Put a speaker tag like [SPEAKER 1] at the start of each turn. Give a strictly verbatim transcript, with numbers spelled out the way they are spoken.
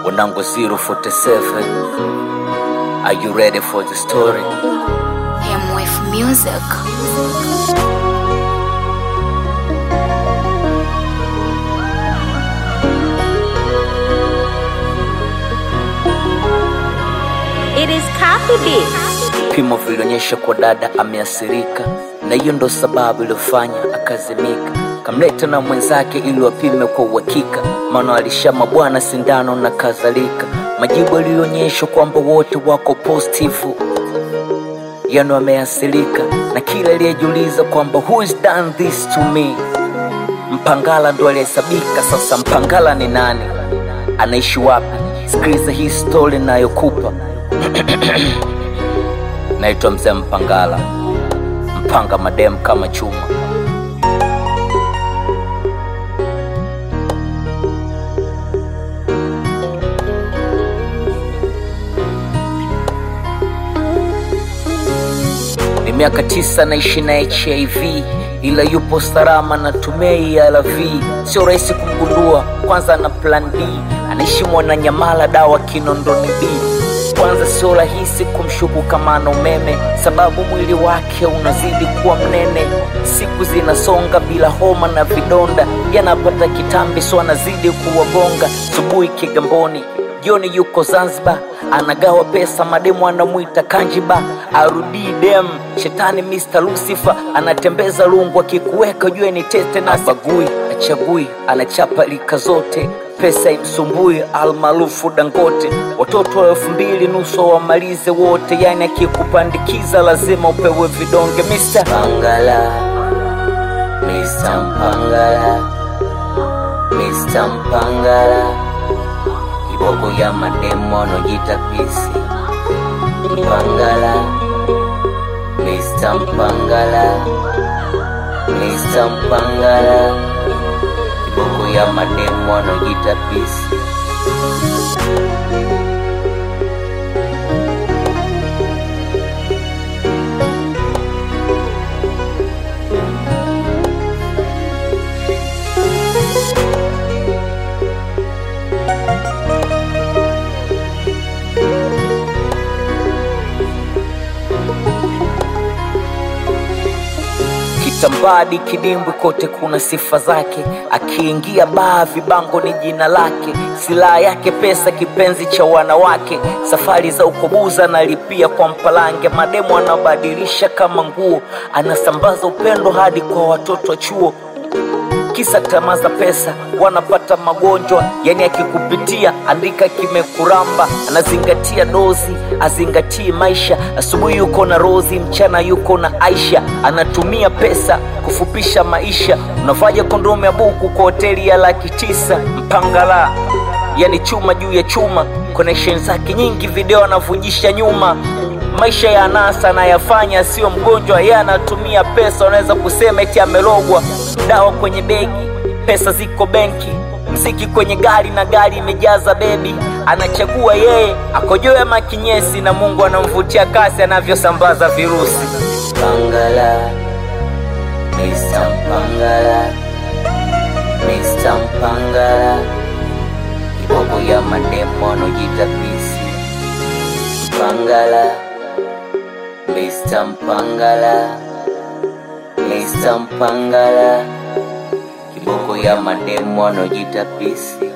[SPEAKER 1] Wanangu zero forty-seven, are you ready for the story?
[SPEAKER 2] M F Music.
[SPEAKER 3] It is copy beat.
[SPEAKER 1] Pimo vilionyesha kwa dada ameasirika, na hiyo ndo sababu iliyofanya akazimika. Kamleta na mwenzake ili wapime kwa uhakika, maana alishama bwana sindano na kadhalika. Majibu yalionyesha kwamba wote wako positive, yani wameasilika. Na kila aliyejiuliza kwamba who is done this to me, Mpangala ndo alihesabika. Sasa Mpangala ni nani? Anaishi wapi? Sikiliza hii story nayokupa. Naitwa Mzee Mpangala, mpanga madem kama chuma. Ni miaka tisa naishi na H I V, ila yupo salama na tumei ya L V. Sio rahisi kumgundua, kwanza na plan B. Anaishi Mwananyamala, dawa Kinondoni B. Kwanza sio rahisi kumshuku kama ana umeme, sababu mwili wake unazidi kuwa mnene. Siku zinasonga bila homa na vidonda, yanapata kitambi so anazidi kuwagonga. Subuhi Kigamboni, jioni yuko Zanzibar, anagawa pesa mademu anamuita Kanjiba. Arudi dem shetani Mister Lucifer, anatembeza lungu akikuweka jue ni tete na bagui. Achagui, anachapa lika zote, pesa imsumbui almarufu Dangote. Watoto wa elfu mbili nusu wamalize wote, yani akikupandikiza lazima upewe vidonge. Mister Mpangala, Mister Mpangala, Mister Mpangala, kiboko ya mademo nojita pisi. Mpangala, Mister Mpangala, Mister Mpangala, kiboko ya mademo nojita pisi. Kitambadi kidimbwi kote kuna sifa zake, akiingia baa vibango ni jina lake. Silaha yake pesa, kipenzi cha wanawake, safari za ukobuza analipia kwa mpalange. Mademu anabadilisha kama nguo, anasambaza upendo hadi kwa watoto wa chuo. Kisa tamaa za pesa, wanapata magonjwa, yani akikupitia andika kimekuramba. Anazingatia dozi, azingatii maisha. Asubuhi yuko na Rozi, mchana yuko na Aisha. Anatumia pesa kufupisha maisha. Unafanya kondomu ya buku kwa hoteli ya laki tisa. Mpangala, yani chuma juu ya chuma, connection zake nyingi, video anavujisha nyuma. Maisha ya anasa anayafanya, sio mgonjwa, yeye anatumia pesa. Unaweza kusema eti amelogwa. Dawa kwenye begi, pesa ziko benki, mziki kwenye gari na gari imejaza baby. Anachagua yeye akojoe ama kinyesi, na Mungu anamvutia kasi anavyosambaza virusi. Mpangala, Mister Mpangala, Mister Mpangala, kiboko ya mademo nojita pisi. Mpangala, Mister Mpangala, Mister Mpangala, kiboko ya mademo nojita pisi.